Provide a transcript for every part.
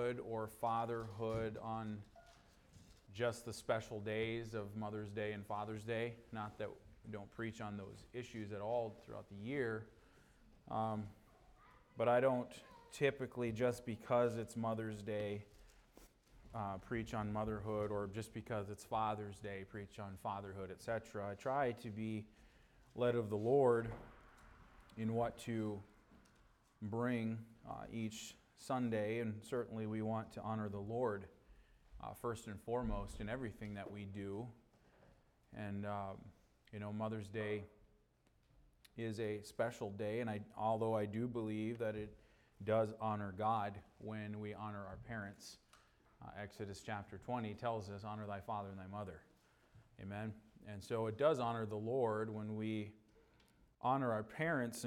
motherhood or fatherhood on just the special days of Mother's Day and Father's Day. Not that we don't preach on those issues at all throughout the year. But I don't typically, just because it's Mother's Day, preach on motherhood, or just because it's Father's Day, preach on fatherhood, etc. I try to be led of the Lord in what to bring each Sunday, and certainly we want to honor the Lord first and foremost in everything that we do. And Mother's Day is a special day, and although I do believe that it does honor God when we honor our parents. Exodus chapter 20 tells us, honor thy father and thy mother. Amen. And so it does honor the Lord when we honor our parents.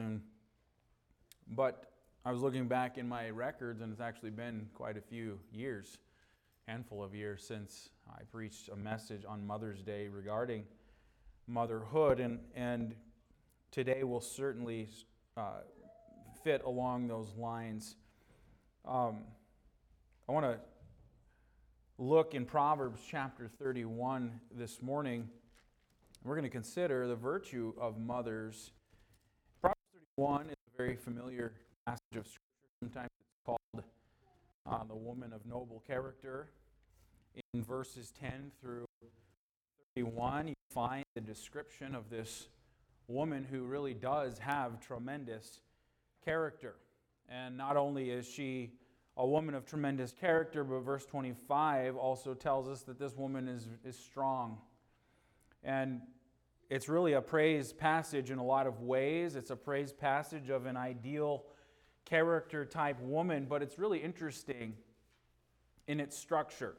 But I was looking back in my records, and it's actually been quite a few years, handful of years, since I preached a message on Mother's Day regarding motherhood, and today will certainly fit along those lines. I want to look in Proverbs chapter 31 this morning. We're going to consider the virtue of mothers. Proverbs 31 is a very familiar passage of Scripture. Sometimes it's called the woman of noble character. In verses 10 through 31, you find the description of this woman who really does have tremendous character. And not only is she a woman of tremendous character, but verse 25 also tells us that this woman is strong. And it's really a praise passage in a lot of ways. It's a praise passage of an ideal character type woman, but it's really interesting in its structure.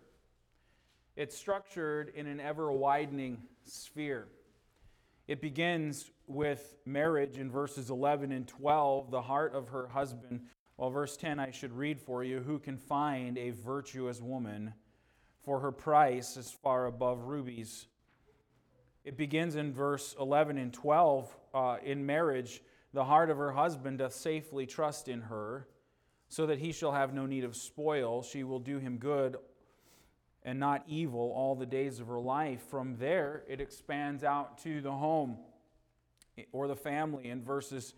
It's structured in an ever-widening sphere. It begins with marriage in verses 11 and 12, the heart of her husband. Well, verse 10 I should read for you. Who can find a virtuous woman? For her price is far above rubies. It begins in verse 11 and 12. In marriage, the heart of her husband doth safely trust in her, so that he shall have no need of spoil. She will do him good and not evil all the days of her life. From there, it expands out to the home or the family. In verses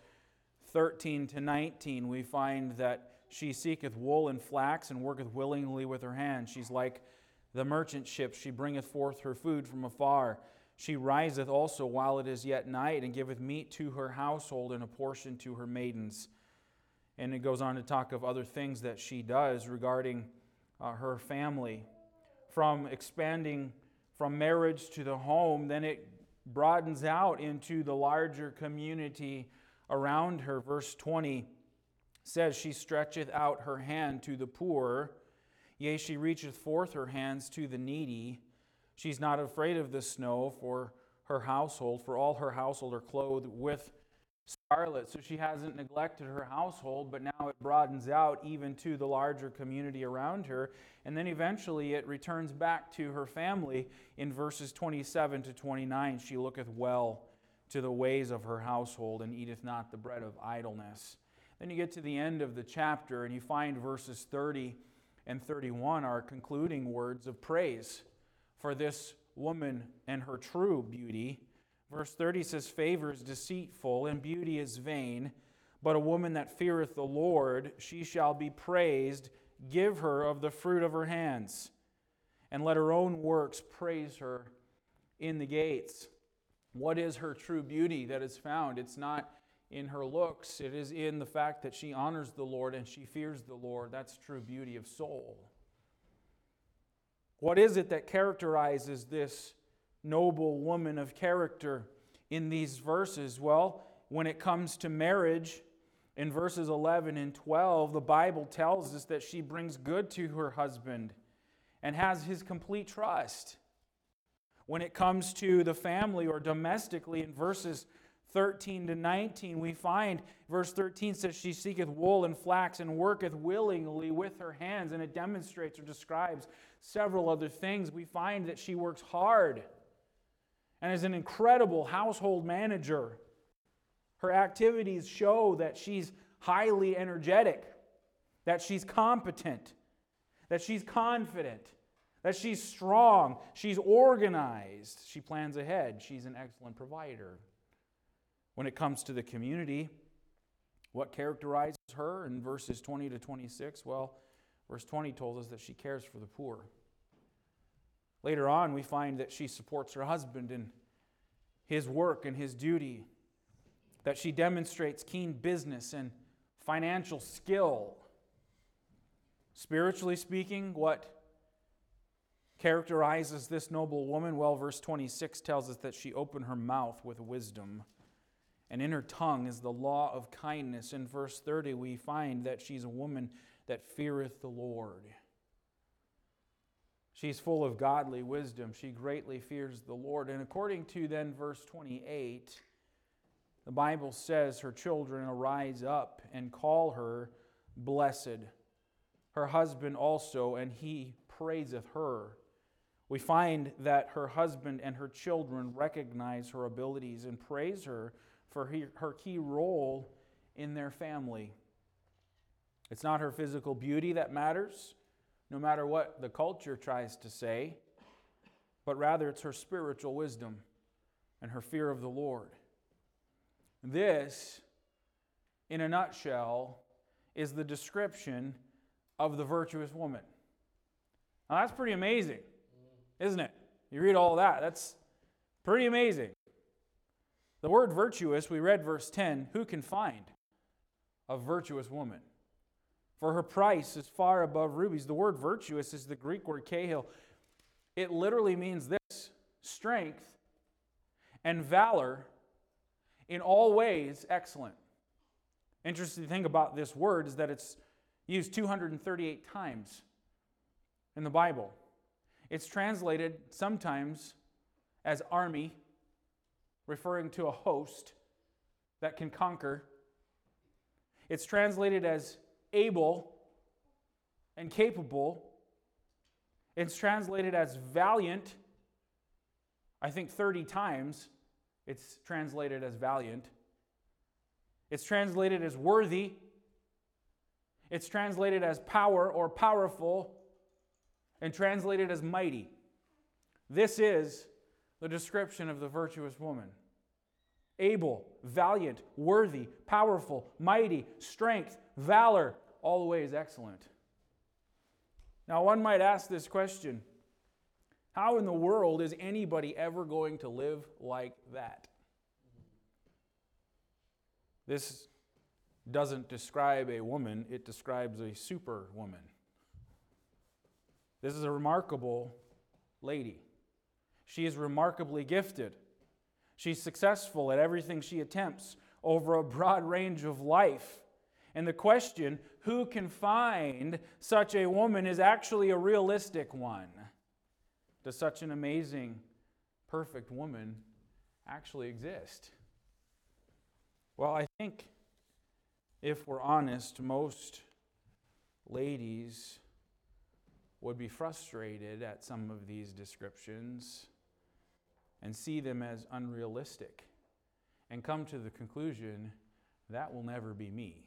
13 to 19, we find that she seeketh wool and flax and worketh willingly with her hands. She's like the merchant ship. She bringeth forth her food from afar. She riseth also while it is yet night, and giveth meat to her household and a portion to her maidens. And it goes on to talk of other things that she does regarding her family. From expanding from marriage to the home, then it broadens out into the larger community around her. Verse 20 says, she stretcheth out her hand to the poor, yea, she reacheth forth her hands to the needy. She's not afraid of the snow for her household, for all her household are clothed with scarlet. So she hasn't neglected her household, but now it broadens out even to the larger community around her. And then eventually it returns back to her family in verses 27 to 29. She looketh well to the ways of her household, and eateth not the bread of idleness. Then you get to the end of the chapter, and you find verses 30 and 31 are concluding words of praise for this woman and her true beauty. Verse 30 says, favor is deceitful, and beauty is vain, but a woman that feareth the Lord, she shall be praised. Give her of the fruit of her hands, and let her own works praise her in the gates. What is her true beauty that is found? It's not in her looks. It is in the fact that she honors the Lord and she fears the Lord. That's true beauty of soul. What is it that characterizes this noble woman of character in these verses? Well, when it comes to marriage, in verses 11 and 12, the Bible tells us that she brings good to her husband and has his complete trust. When it comes to the family or domestically, in verses 13 to 19, we find, verse 13 says, she seeketh wool and flax and worketh willingly with her hands. And it demonstrates or describes several other things. We find that she works hard and is an incredible household manager. Her activities show that she's highly energetic, that she's competent, that she's confident, that she's strong, she's organized, she plans ahead, she's an excellent provider. When it comes to the community, what characterizes her in verses 20 to 26? Well, verse 20 told us that she cares for the poor. Later on, we find that she supports her husband in his work and his duty, that she demonstrates keen business and financial skill. Spiritually speaking, what characterizes this noble woman? Well, verse 26 tells us that she opened her mouth with wisdom, and in her tongue is the law of kindness. In verse 30, we find that she's a woman that feareth the Lord. She's full of godly wisdom. She greatly fears the Lord. And according to then verse 28, the Bible says her children arise up and call her blessed. Her husband also, and he praiseth her. We find that her husband and her children recognize her abilities and praise her for her key role in their family. It's not her physical beauty that matters, no matter what the culture tries to say, but rather it's her spiritual wisdom and her fear of the Lord. This, in a nutshell, is the description of the virtuous woman. Now that's pretty amazing, isn't it? You read all that, that's pretty amazing. The word virtuous, we read verse 10, who can find a virtuous woman? For her price is far above rubies. The word virtuous is the Greek word kahil. It literally means this: strength and valor in all ways excellent. Interesting thing about this word is that it's used 238 times in the Bible. It's translated sometimes as army, referring to a host that can conquer. It's translated as able and capable. It's translated as valiant. I think 30 times it's translated as valiant. It's translated as worthy. It's translated as power or powerful, and translated as mighty. This is the description of the virtuous woman. Able, valiant, worthy, powerful, mighty, strength, valor, all the ways excellent. Now one might ask this question: how in the world is anybody ever going to live like that? This doesn't describe a woman, it describes a superwoman. This is a remarkable lady. She is remarkably gifted. She's successful at everything she attempts over a broad range of life. And the question, who can find such a woman, is actually a realistic one. Does such an amazing, perfect woman actually exist? Well, I think if we're honest, most ladies would be frustrated at some of these descriptions and see them as unrealistic and come to the conclusion, that will never be me.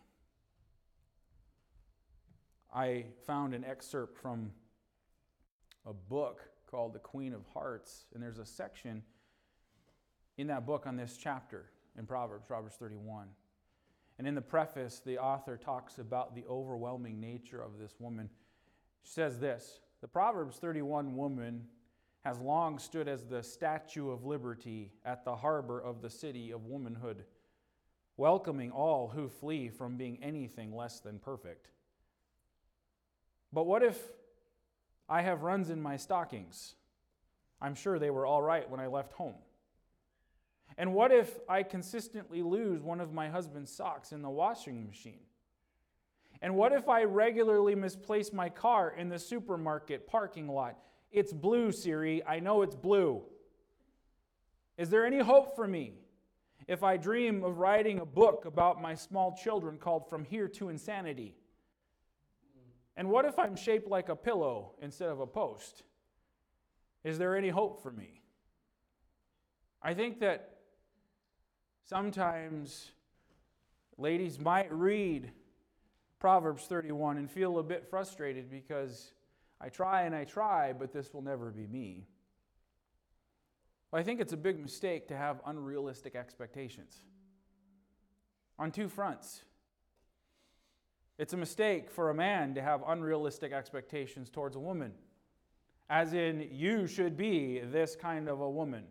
I found an excerpt from a book called The Queen of Hearts, and there's a section in that book on this chapter in Proverbs 31. And in the preface, the author talks about the overwhelming nature of this woman. She says this: the Proverbs 31 woman has long stood as the statue of liberty at the harbor of the city of womanhood, welcoming all who flee from being anything less than perfect. But what if I have runs in my stockings? I'm sure they were all right when I left home. And what if I consistently lose one of my husband's socks in the washing machine? And what if I regularly misplace my car in the supermarket parking lot? It's blue, Siri. I know it's blue. Is there any hope for me if I dream of writing a book about my small children called From Here to Insanity? And what if I'm shaped like a pillow instead of a post? Is there any hope for me? I think that sometimes ladies might read Proverbs 31 and feel a bit frustrated because I try, but this will never be me. Well, I think it's a big mistake to have unrealistic expectations on two fronts. It's a mistake for a man to have unrealistic expectations towards a woman, as in, you should be this kind of a woman.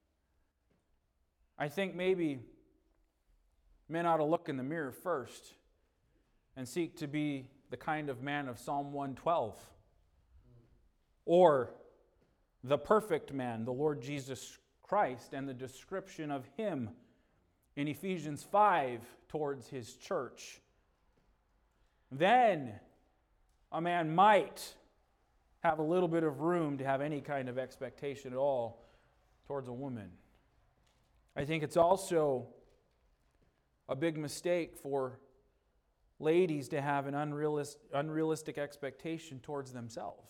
I think maybe men ought to look in the mirror first and seek to be the kind of man of Psalm 112, or the perfect man, the Lord Jesus Christ, and the description of him in Ephesians 5 towards his church. Then a man might have a little bit of room to have any kind of expectation at all towards a woman. I think it's also a big mistake for ladies to have an unrealistic expectation towards themselves.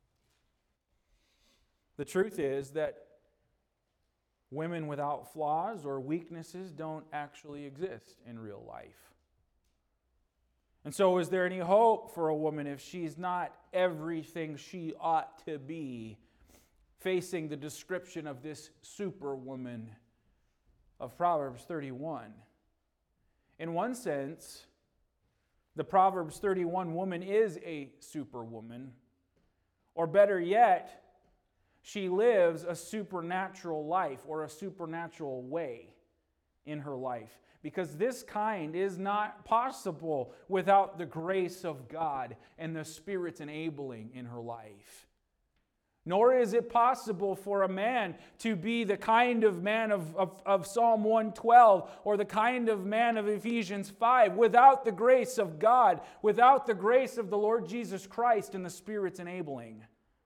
The truth is that women without flaws or weaknesses don't actually exist in real life. And so, is there any hope for a woman if she's not everything she ought to be, facing the description of this superwoman of Proverbs 31? In one sense, the Proverbs 31 woman is a superwoman, or better yet, she lives a supernatural life or a supernatural way in her life. Because this kind is not possible without the grace of God and the Spirit's enabling in her life. Nor is it possible for a man to be the kind of man of Psalm 112 or the kind of man of Ephesians 5 without the grace of God, without the grace of the Lord Jesus Christ and the Spirit's enabling.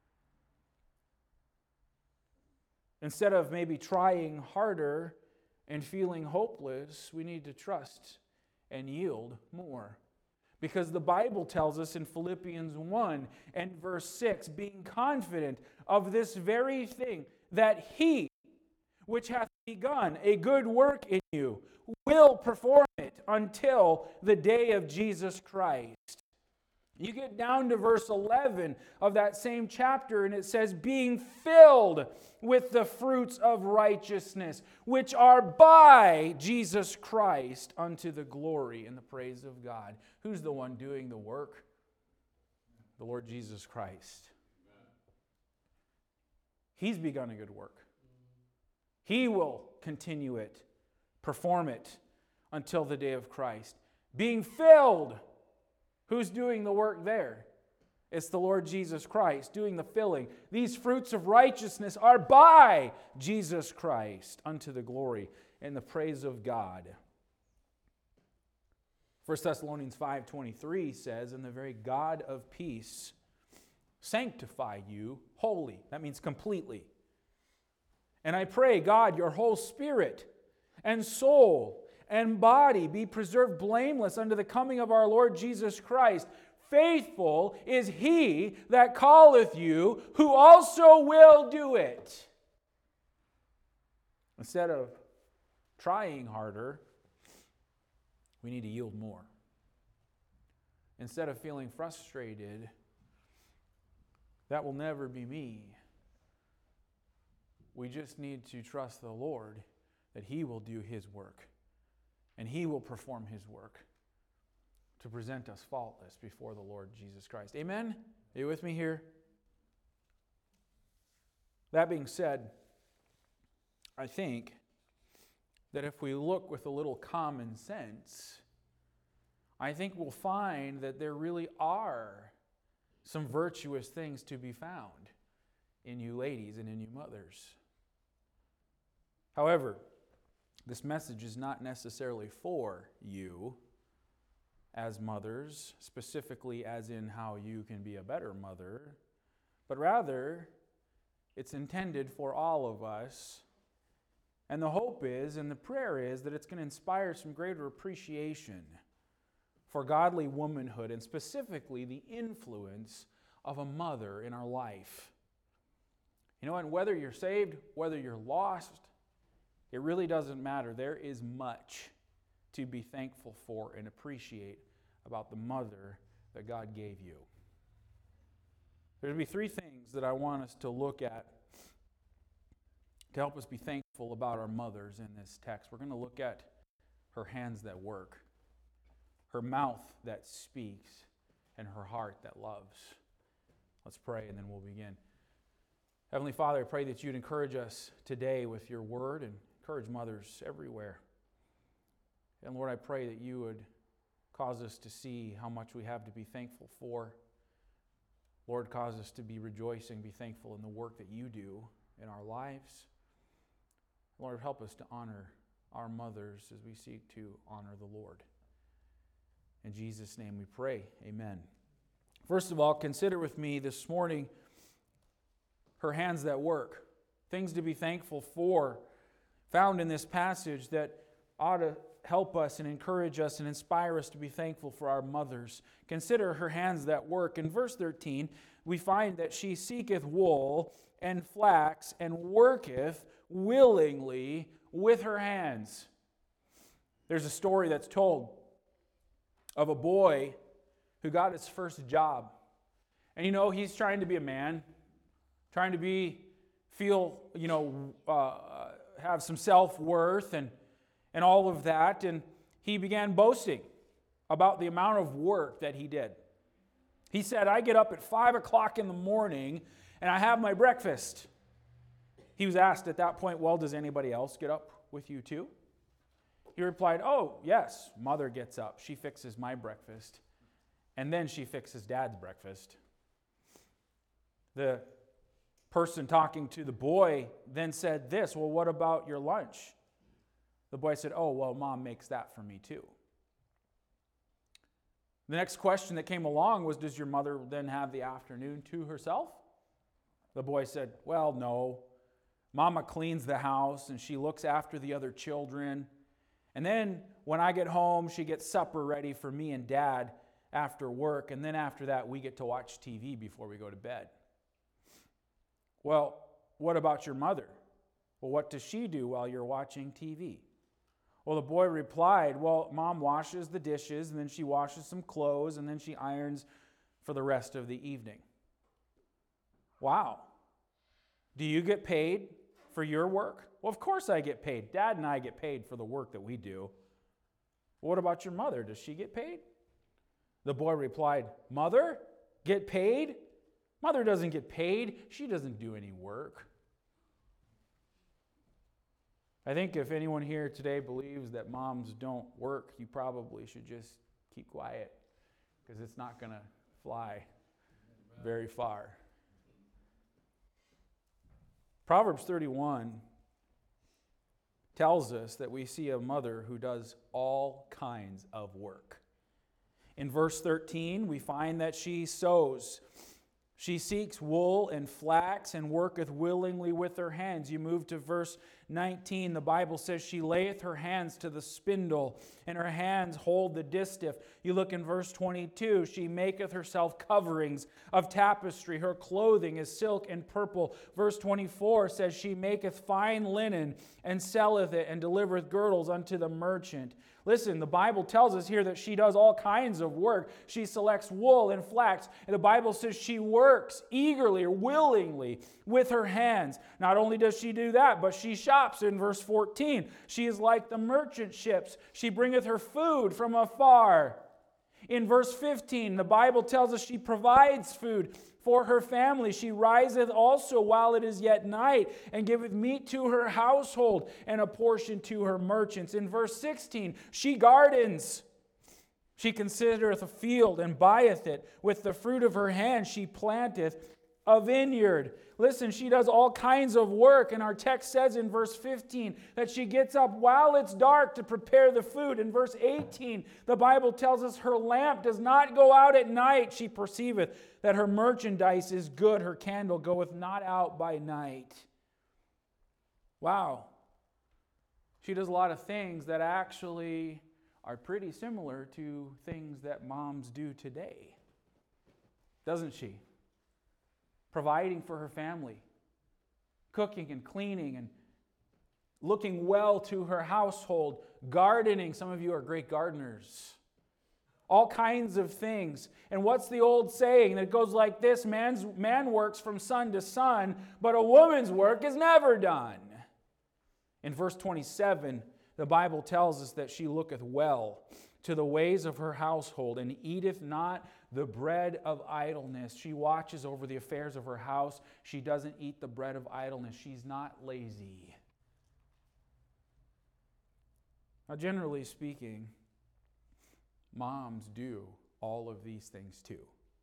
Instead of maybe trying harder and feeling hopeless, we need to trust and yield more. Because the Bible tells us in Philippians 1 and verse 6, being confident of this very thing, that He, which hath begun a good work in you, will perform it until the day of Jesus Christ. You get down to verse 11 of that same chapter, and it says, being filled with the fruits of righteousness, which are by Jesus Christ unto the glory and the praise of God. Who's the one doing the work? The Lord Jesus Christ. He's begun a good work. He will continue it, perform it until the day of Christ. Being filled. Who's doing the work there? It's the Lord Jesus Christ doing the filling. These fruits of righteousness are by Jesus Christ unto the glory and the praise of God. 1 Thessalonians 5:23 says, and the very God of peace sanctify you wholly. That means completely. And I pray, God, your whole spirit and soul and body be preserved blameless unto the coming of our Lord Jesus Christ. Faithful is He that calleth you, who also will do it. Instead of trying harder, we need to yield more. Instead of feeling frustrated, that will never be me. We just need to trust the Lord that He will do His work. And He will perform His work to present us faultless before the Lord Jesus Christ. Amen? Are you with me here? That being said, I think that if we look with a little common sense, I think we'll find that there really are some virtuous things to be found in you ladies and in you mothers. However, this message is not necessarily for you as mothers, specifically as in how you can be a better mother, but rather it's intended for all of us. And the hope is, and the prayer is, that it's going to inspire some greater appreciation for godly womanhood and specifically the influence of a mother in our life. You know, and whether you're saved, whether you're lost, it really doesn't matter. There is much to be thankful for and appreciate about the mother that God gave you. There'll be three things that I want us to look at to help us be thankful about our mothers in this text. We're going to look at her hands that work, her mouth that speaks, and her heart that loves. Let's pray and then we'll begin. Heavenly Father, I pray that you'd encourage us today with your word and encourage mothers everywhere. And Lord, I pray that you would cause us to see how much we have to be thankful for. Lord, cause us to be rejoicing, be thankful in the work that you do in our lives. Lord, help us to honor our mothers as we seek to honor the Lord. In Jesus' name we pray. Amen. First of all, consider with me this morning her hands that work. Things to be thankful for found in this passage that ought to help us and encourage us and inspire us to be thankful for our mothers. Consider her hands that work. In verse 13, we find that she seeketh wool and flax and worketh willingly with her hands. There's a story that's told of a boy who got his first job. And he's trying to be a man, trying to have some self-worth and all of that. And he began boasting about the amount of work that he did. He said, I get up at 5 o'clock in the morning and I have my breakfast. He was asked at that point, well, does anybody else get up with you too? He replied, oh, yes, Mother gets up. She fixes my breakfast. And then she fixes Dad's breakfast. The person talking to the boy then said this, well, what about your lunch? The boy said, oh, well, Mom makes that for me too. The next question that came along was, does your mother then have the afternoon to herself? The boy said, well, no. Mama cleans the house and she looks after the other children. And then when I get home, she gets supper ready for me and Dad after work. And then after that, we get to watch TV before we go to bed. Well, what about your mother? Well, what does she do while you're watching TV? Well, the boy replied, well, Mom washes the dishes, and then she washes some clothes, and then she irons for the rest of the evening. Wow. Do you get paid for your work? Well, of course I get paid. Dad and I get paid for the work that we do. What about your mother? Does she get paid? The boy replied, Mother? Get paid? Mother doesn't get paid. She doesn't do any work. I think if anyone here today believes that moms don't work, you probably should just keep quiet because it's not going to fly very far. Proverbs 31 tells us that we see a mother who does all kinds of work. In verse 13, we find that she sows. She seeks wool and flax and worketh willingly with her hands. You move to verse 19. The Bible says she layeth her hands to the spindle, and her hands hold the distaff. You look in verse 22. She maketh herself coverings of tapestry. Her clothing is silk and purple. Verse 24 says she maketh fine linen and selleth it and delivereth girdles unto the merchant. Listen, the Bible tells us here that she does all kinds of work. She selects wool and flax. And the Bible says she works eagerly or willingly with her hands. Not only does she do that, but she shops in verse 14. She is like the merchant ships. She bringeth her food from afar. In verse 15, the Bible tells us she provides food for her family. She riseth also while it is yet night, and giveth meat to her household, and a portion to her merchants. In verse 16, she gardens. She considereth a field, and buyeth it. With the fruit of her hand she planteth a vineyard. Listen, she does all kinds of work, and our text says in verse 15 that she gets up while it's dark to prepare the food. In verse 18, the Bible tells us her lamp does not go out at night. She perceiveth that her merchandise is good. Her candle goeth not out by night. Wow. She does a lot of things that actually are pretty similar to things that moms do today. Doesn't she? Providing for her family, cooking and cleaning and looking well to her household, gardening. Some of you are great gardeners. all kinds of things. And what's the old saying that goes like this? Man works from sun to sun, but a woman's work is never done. In verse 27, the Bible tells us that she looketh well to the ways of her household, and eateth not the bread of idleness. She watches over the affairs of her house. She doesn't eat the bread of idleness. She's not lazy. Now, generally speaking, moms do all of these things too.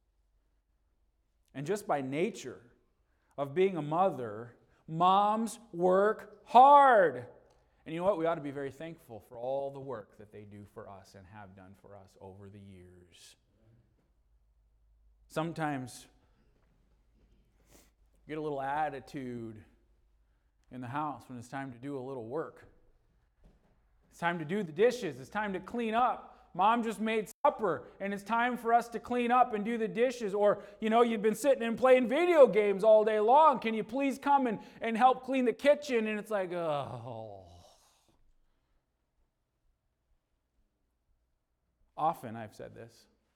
And just by nature of being a mother, moms work hard. And you know what? We ought to be very thankful for all the work that they do for us and have done for us over the years. Sometimes you get a little attitude in the house when it's time to do a little work. It's time to do the dishes. It's time to clean up. Mom just made supper, and it's time for us to clean up and do the dishes. Or, you've been sitting and playing video games all day long. Can you please come and help clean the kitchen? And it's like, oh. Often I've said this.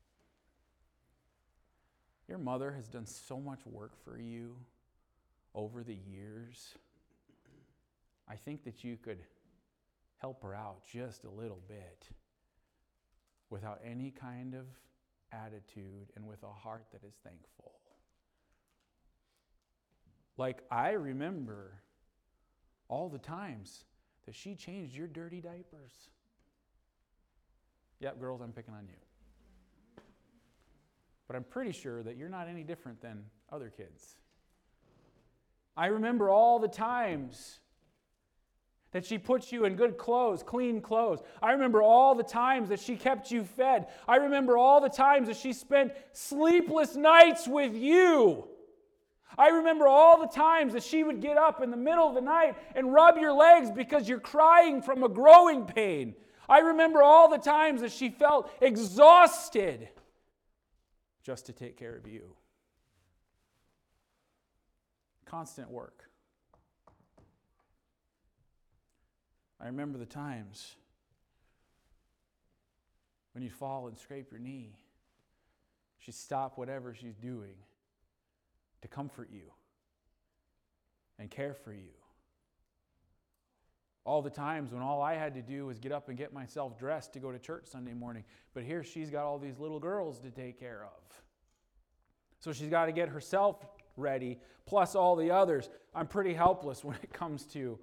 Your mother has done so much work for you over the years. I think that you could help her out just a little bit without any kind of attitude and with a heart that is thankful. Like, I remember all the times that she changed your dirty diapers. Yep, girls, I'm picking on you. But I'm pretty sure that you're not any different than other kids. I remember all the times that she put you in good clothes, clean clothes. I remember all the times that she kept you fed. I remember all the times that she spent sleepless nights with you. I remember all the times that she would get up in the middle of the night and rub your legs because you're crying from a growing pain. I remember all the times that she felt exhausted just to take care of you. Constant work. I remember the times when you'd fall and scrape your knee. She'd stop whatever she's doing to comfort you and care for you. All the times when all I had to do was get up and get myself dressed to go to church Sunday morning. But here she's got all these little girls to take care of. So she's got to get herself ready, plus all the others. I'm pretty helpless when it comes to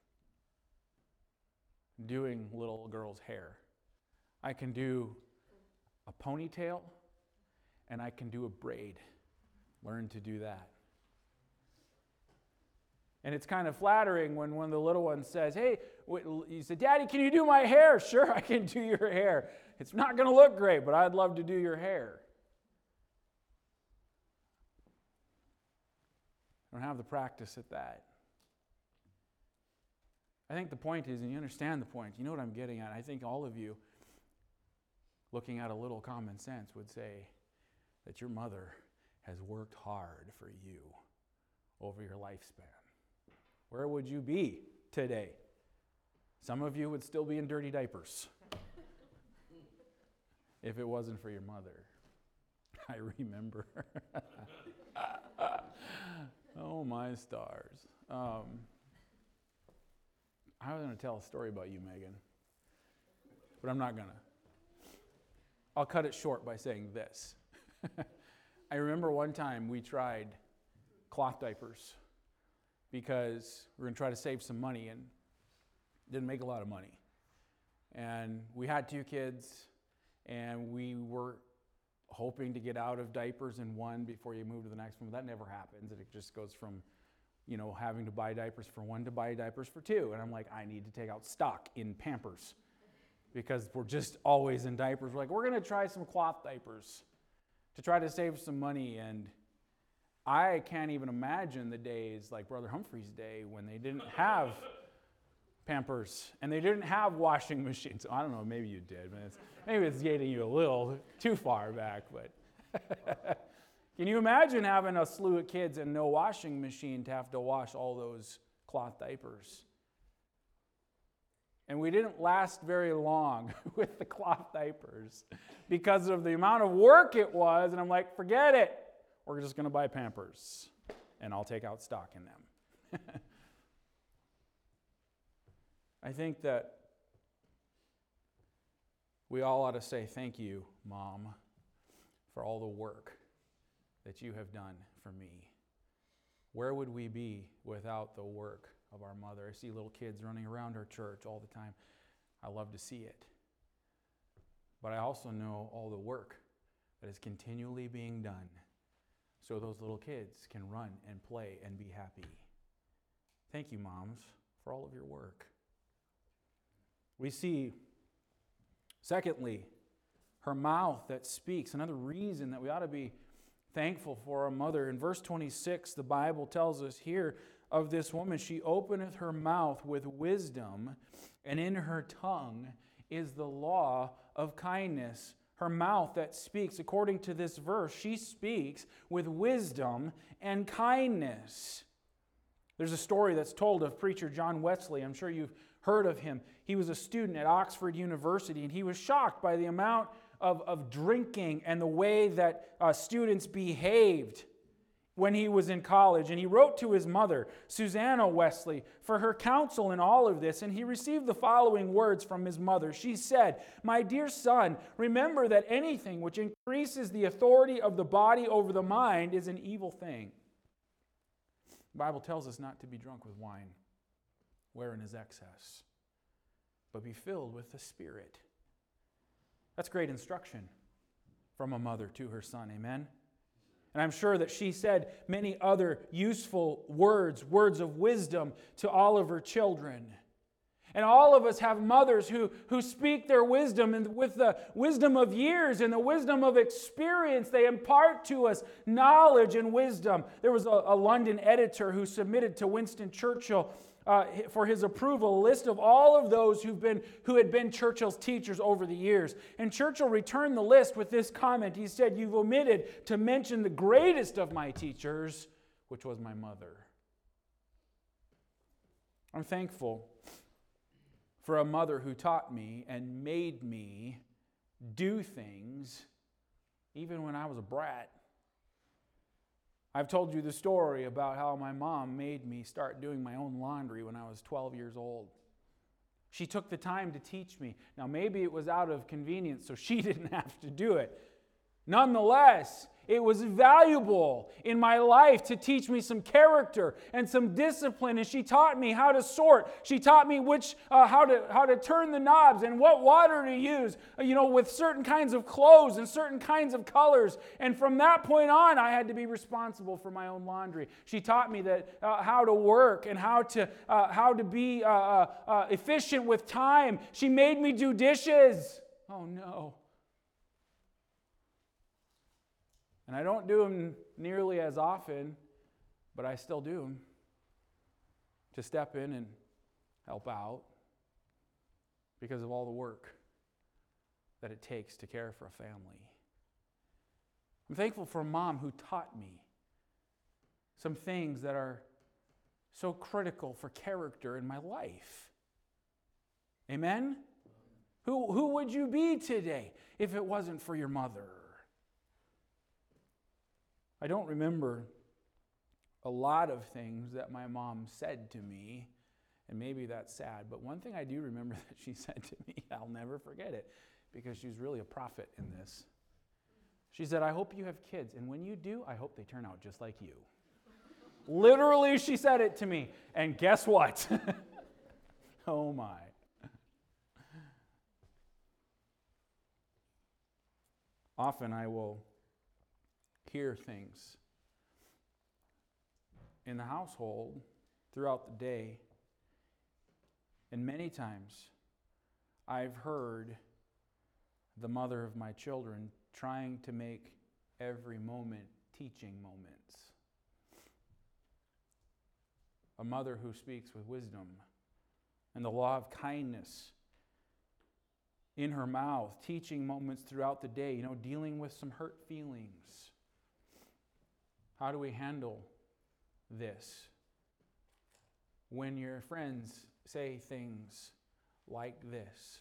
doing little girls' hair. I can do a ponytail and I can do a braid. Learn to do that. And it's kind of flattering when one of the little ones says, hey, you said, Daddy, can you do my hair? Sure, I can do your hair. It's not going to look great, but I'd love to do your hair. I don't have the practice at that. I think the point is, and you understand the point, you know what I'm getting at. I think all of you, looking at a little common sense, would say that your mother has worked hard for you over your lifespan. Where would you be today? Some of you would still be in dirty diapers if it wasn't for your mother. I remember. Oh, my stars. I was going to tell a story about you, Megan, but I'm not going to. I'll cut it short by saying this. I remember one time we tried cloth diapers because we were going to try to save some money and didn't make a lot of money. And we had 2 kids, and we were hoping to get out of diapers in one before you move to the next one. But that never happens. It just goes from, having to buy diapers for 1 to buy diapers for 2. And I'm like, I need to take out stock in Pampers because we're just always in diapers. We're like, we're going to try some cloth diapers to try to save some money. And I can't even imagine the days like Brother Humphrey's day when they didn't have Pampers and they didn't have washing machines. I don't know, maybe you did. Maybe it's getting you a little too far back. But can you imagine having a slew of kids and no washing machine to have to wash all those cloth diapers? And we didn't last very long with the cloth diapers because of the amount of work it was. And I'm like, forget it. We're just going to buy Pampers, and I'll take out stock in them. I think that we all ought to say thank you, Mom, for all the work that you have done for me. Where would we be without the work of our mother? I see little kids running around our church all the time. I love to see it. But I also know all the work that is continually being done so those little kids can run and play and be happy. Thank you, moms, for all of your work. We see, secondly, her mouth that speaks. Another reason that we ought to be thankful for our mother. In verse 26, the Bible tells us here of this woman, she openeth her mouth with wisdom, and in her tongue is the law of kindness. Her mouth that speaks, according to this verse, she speaks with wisdom and kindness. There's a story that's told of preacher John Wesley. I'm sure you've heard of him. He was a student at Oxford University, and he was shocked by the amount of drinking and the way that students behaved when he was in college. And he wrote to his mother, Susanna Wesley, for her counsel in all of this. And he received the following words from his mother. She said, "My dear son, remember that anything which increases the authority of the body over the mind is an evil thing." The Bible tells us not to be drunk with wine, wherein is excess, but be filled with the Spirit. That's great instruction from a mother to her son, amen? And I'm sure that she said many other useful words of wisdom to all of her children. And all of us have mothers who speak their wisdom, and with the wisdom of years and the wisdom of experience, they impart to us knowledge and wisdom. There was a London editor who submitted to Winston Churchill for his approval a list of all of those who had been Churchill's teachers over the years. And Churchill returned the list with this comment. He said, "You've omitted to mention the greatest of my teachers, which was my mother." I'm thankful for a mother who taught me and made me do things even when I was a brat. I've told you the story about how my mom made me start doing my own laundry when I was 12 years old. She took the time to teach me. Now, maybe it was out of convenience, so she didn't have to do it. Nonetheless, it was valuable in my life to teach me some character and some discipline. And she taught me how to sort. She taught me how to turn the knobs and what water to use, with certain kinds of clothes and certain kinds of colors. And from that point on, I had to be responsible for my own laundry. She taught me that how to work and how to be efficient with time. She made me do dishes. Oh no. And I don't do them nearly as often, but I still do them to step in and help out because of all the work that it takes to care for a family. I'm thankful for a mom who taught me some things that are so critical for character in my life. Amen? Who would you be today if it wasn't for your mother? I don't remember a lot of things that my mom said to me, and maybe that's sad, but one thing I do remember that she said to me, I'll never forget it, because she's really a prophet in this. She said, "I hope you have kids, and when you do, I hope they turn out just like you." Literally, she said it to me, and guess what? Oh my. Often I will hear things in the household throughout the day. And many times I've heard the mother of my children trying to make every moment teaching moments. A mother who speaks with wisdom and the law of kindness in her mouth, teaching moments throughout the day, dealing with some hurt feelings. How do we handle this when your friends say things like this?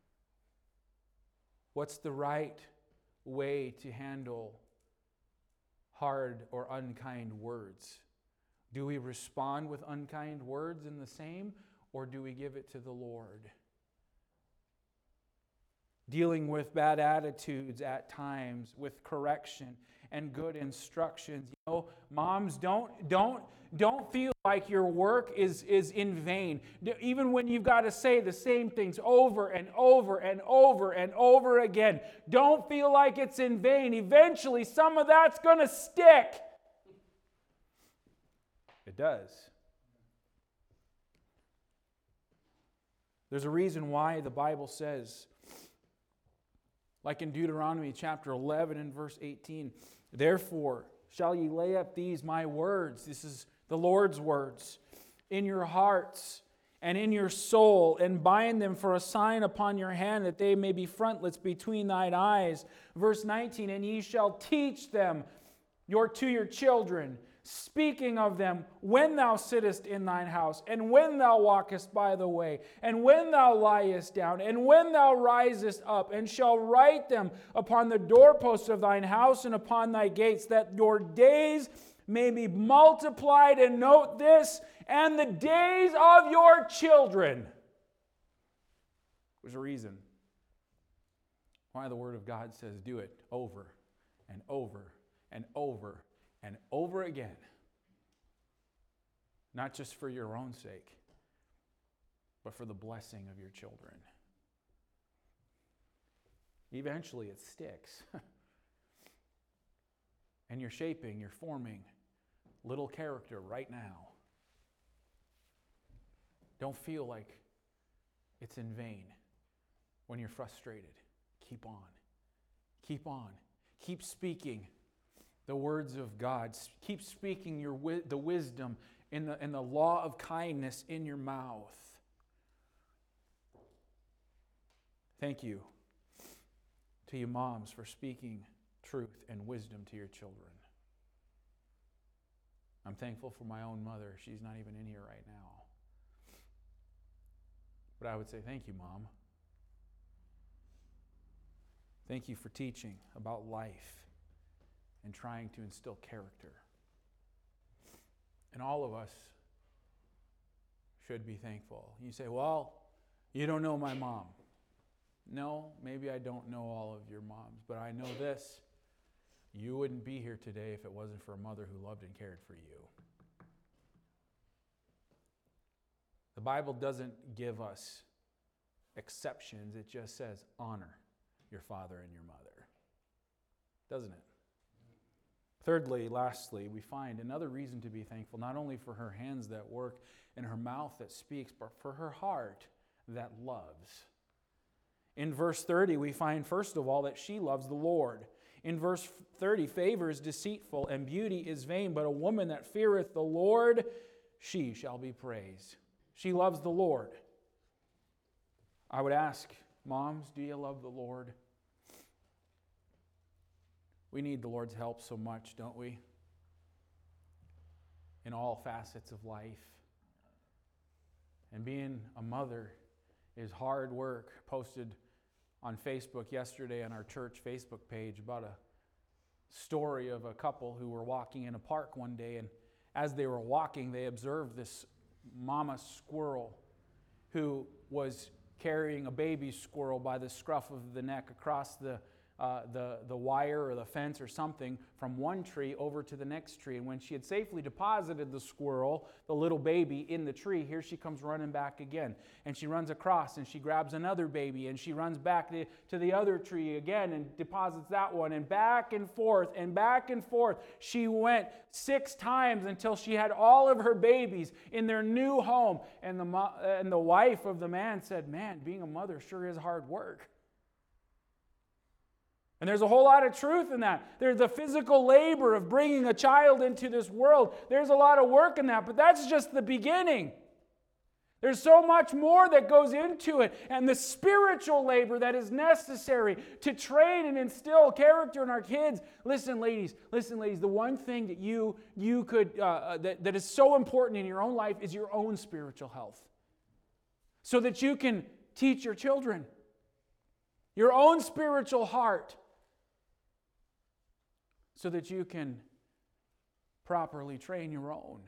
What's the right way to handle hard or unkind words? Do we respond with unkind words in the same, or do we give it to the Lord? Dealing with bad attitudes at times, with correction and good instructions. You know, moms, don't feel like your work is in vain. Even when you've got to say the same things over and over and over and over again, don't feel like it's in vain. Eventually, some of that's going to stick. It does. There's a reason why the Bible says, like in Deuteronomy chapter 11 and verse 18, therefore shall ye lay up these my words, this is the Lord's words, in your hearts and in your soul, and bind them for a sign upon your hand, that they may be frontlets between thine eyes. Verse 19, and ye shall teach them to your children, speaking of them when thou sittest in thine house, and when thou walkest by the way, and when thou liest down, and when thou risest up, and shall write them upon the doorposts of thine house and upon thy gates, that your days may be multiplied. And note this, and the days of your children. There's a reason why the Word of God says do it over and over and over and over again. Not just for your own sake, but for the blessing of your children. Eventually it sticks. And you're forming little character right now. Don't feel like it's in vain when you're frustrated. Keep on. Keep on. Keep speaking the words of God. Keep speaking the wisdom and the law of kindness in your mouth. Thank you to you moms for speaking truth and wisdom to your children. I'm thankful for my own mother. She's not even in here right now. But I would say thank you, Mom. Thank you for teaching about life and trying to instill character. And all of us should be thankful. You say, well, you don't know my mom. No, maybe I don't know all of your moms, but I know this. You wouldn't be here today if it wasn't for a mother who loved and cared for you. The Bible doesn't give us exceptions. It just says honor your father and your mother. Doesn't it? Thirdly, lastly, we find another reason to be thankful, not only for her hands that work and her mouth that speaks, but for her heart that loves. In verse 30, we find, first of all, that she loves the Lord. In verse 30, favor is deceitful and beauty is vain, but a woman that feareth the Lord, she shall be praised. She loves the Lord. I would ask, moms, do you love the Lord? We need the Lord's help so much, don't we? In all facets of life. And being a mother is hard work. Posted on Facebook yesterday on our church Facebook page about a story of a couple who were walking in a park one day, and as they were walking, they observed this mama squirrel who was carrying a baby squirrel by the scruff of the neck across the wire or the fence or something from one tree over to the next tree. And when she had safely deposited the squirrel, the little baby, in the tree, here she comes running back again. And she runs across and she grabs another baby and she runs back to the other tree again and deposits that one. And back and forth and back and forth. She went 6 times until she had all of her babies in their new home. And the wife of the man said, man, being a mother sure is hard work. And there's a whole lot of truth in that. There's the physical labor of bringing a child into this world. There's a lot of work in that, but that's just the beginning. There's so much more that goes into it, and the spiritual labor that is necessary to train and instill character in our kids. Listen, ladies, the one thing that you could that is so important in your own life is your own spiritual health, so that you can teach your children, your own spiritual heart, so that you can properly train your own.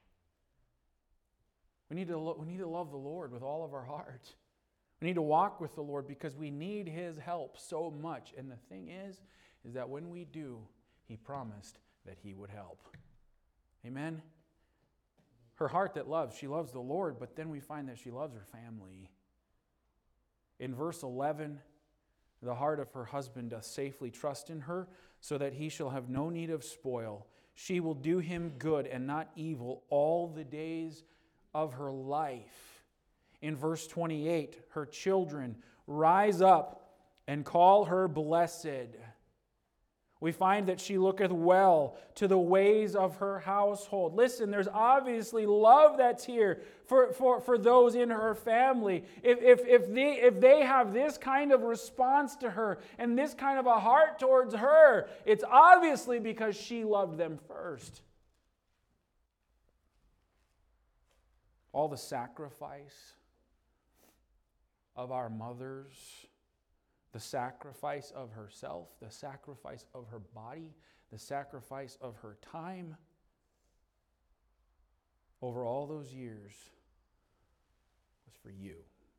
We need to love the Lord with all of our heart. We need to walk with the Lord because we need His help so much. And the thing is that when we do, He promised that He would help. Amen? Her heart that loves, she loves the Lord, but then we find that she loves her family. In verse 11, the heart of her husband doth safely trust in her, so that he shall have no need of spoil. She will do him good and not evil all the days of her life. In verse 28, her children rise up and call her blessed. We find that she looketh well to the ways of her household. Listen, there's obviously love that's here for those in her family. If they have this kind of response to her and this kind of a heart towards her, it's obviously because she loved them first. All the sacrifice of our mothers, the sacrifice of herself, the sacrifice of her body, the sacrifice of her time over all those years was for you.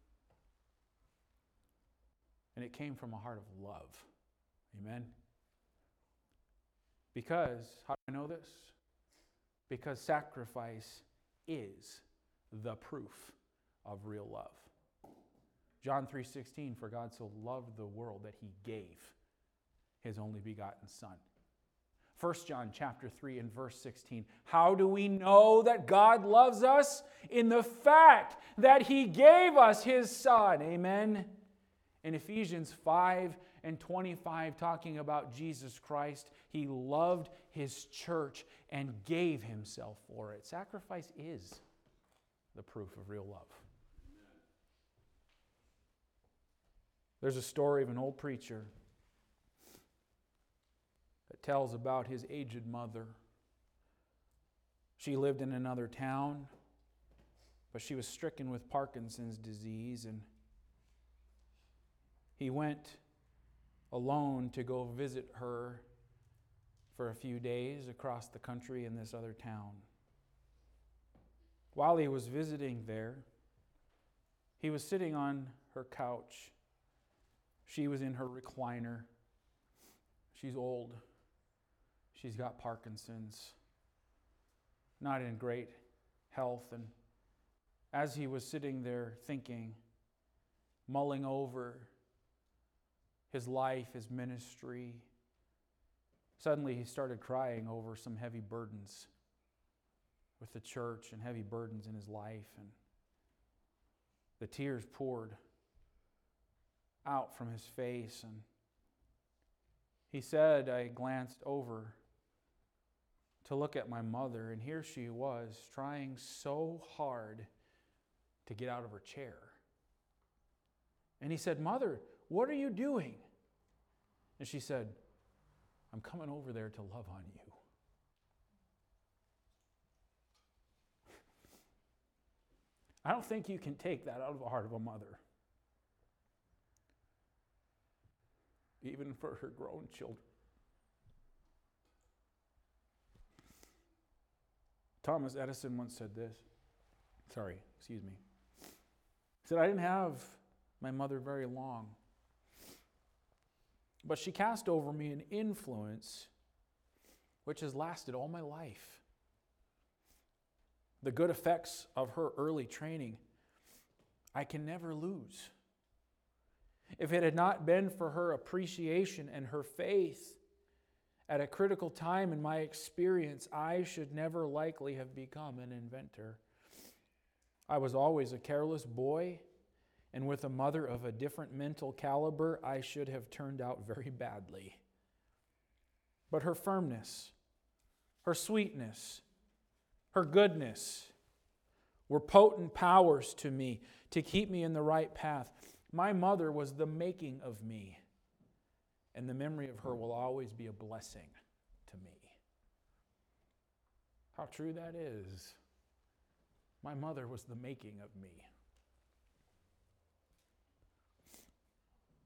And it came from a heart of love. Amen? Because, how do I know this? Because sacrifice is the proof of real love. John 3:16, for God so loved the world that He gave His only begotten Son. 1 John chapter 3 and verse 16. How do we know that God loves us? In the fact that He gave us His Son. Amen? In Ephesians 5 and 25, talking about Jesus Christ, He loved His church and gave Himself for it. Sacrifice is the proof of real love. There's a story of an old preacher that tells about his aged mother. She lived in another town, but she was stricken with Parkinson's disease, and he went alone to go visit her for a few days across the country in this other town. While he was visiting there, he was sitting on her couch. She was in her recliner. She's old. She's got Parkinson's. Not in great health. And as he was sitting there thinking, mulling over his life, his ministry, suddenly he started crying over some heavy burdens with the church and heavy burdens in his life. And the tears poured out from his face, and he said, I glanced over to look at my mother, and here she was trying so hard to get out of her chair. And he said, Mother, what are you doing? And she said, I'm coming over there to love on you. I don't think you can take that out of the heart of a mother, even for her grown children. Thomas Edison once said this. He said, I didn't have my mother very long, but she cast over me an influence which has lasted all my life. The good effects of her early training I can never lose. If it had not been for her appreciation and her faith at a critical time in my experience, I should never likely have become an inventor. I was always a careless boy, and with a mother of a different mental caliber, I should have turned out very badly. But her firmness, her sweetness, her goodness were potent powers to me to keep me in the right path. My mother was the making of me, and the memory of her will always be a blessing to me. How true that is. My mother was the making of me.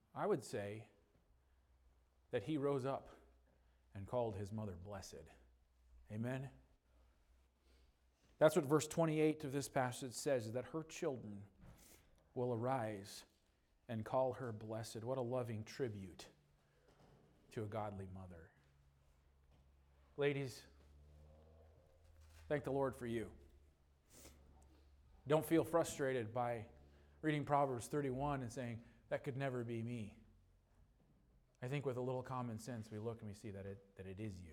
I would say that he rose up and called his mother blessed. Amen? That's what verse 28 of this passage says, is that her children will arise and call her blessed. What a loving tribute to a godly mother. Ladies, thank the Lord for you. Don't feel frustrated by reading Proverbs 31 and saying, that could never be me. I think with a little common sense, we look and we see that it is you.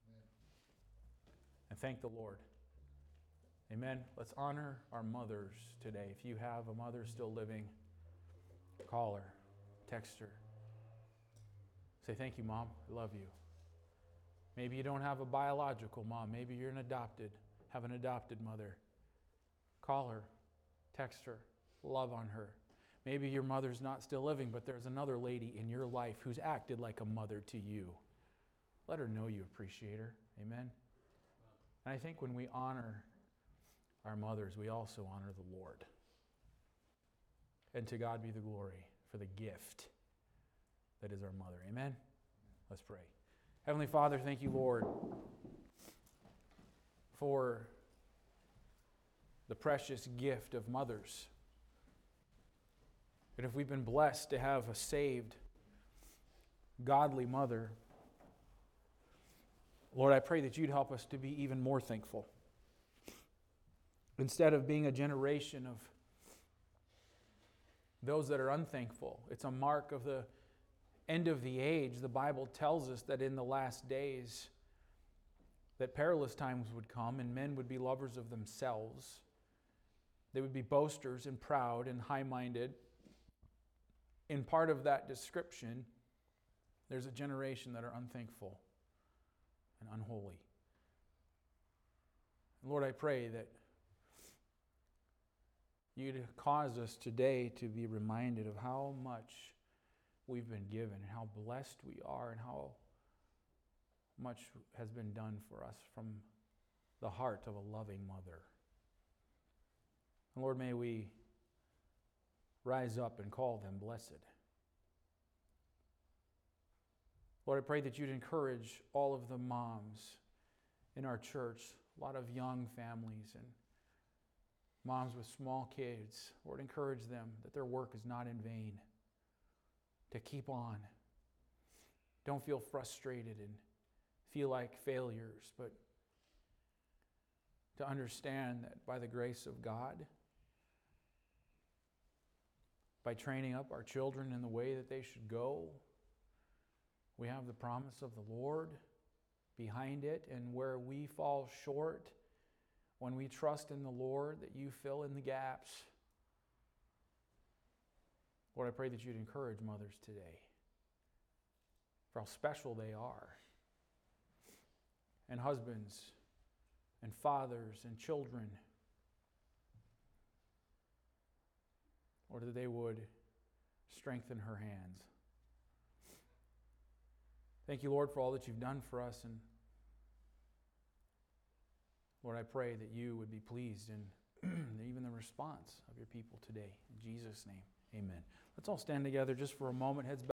And thank the Lord. Amen. Let's honor our mothers today. If you have a mother still living, call her, text her. Say, thank you, Mom. I love you. Maybe you don't have a biological mom. Maybe you're have an adopted mother. Call her, text her, love on her. Maybe your mother's not still living, but there's another lady in your life who's acted like a mother to you. Let her know you appreciate her. Amen? And I think when we honor our mothers, we also honor the Lord. And to God be the glory for the gift that is our mother. Amen? Let's pray. Heavenly Father, thank you, Lord, for the precious gift of mothers. And if we've been blessed to have a saved, godly mother, Lord, I pray that you'd help us to be even more thankful. Instead of being a generation of those that are unthankful, it's a mark of the end of the age. The Bible tells us that in the last days that perilous times would come and men would be lovers of themselves. They would be boasters and proud and high-minded. In part of that description, there's a generation that are unthankful and unholy. Lord, I pray that you'd cause us today to be reminded of how much we've been given and how blessed we are and how much has been done for us from the heart of a loving mother. And Lord, may we rise up and call them blessed. Lord, I pray that you'd encourage all of the moms in our church, a lot of young families and moms with small kids. Lord, encourage them that their work is not in vain, to keep on. Don't feel frustrated and feel like failures, but to understand that by the grace of God, by training up our children in the way that they should go, we have the promise of the Lord behind it, and where we fall short, when we trust in the Lord, that you fill in the gaps. Lord, I pray that you'd encourage mothers today for how special they are, and husbands and fathers and children. Lord, that they would strengthen her hands. Thank you, Lord, for all that you've done for us. And Lord, I pray that you would be pleased in even the response of your people today. In Jesus' name, amen. Let's all stand together just for a moment, heads bowed.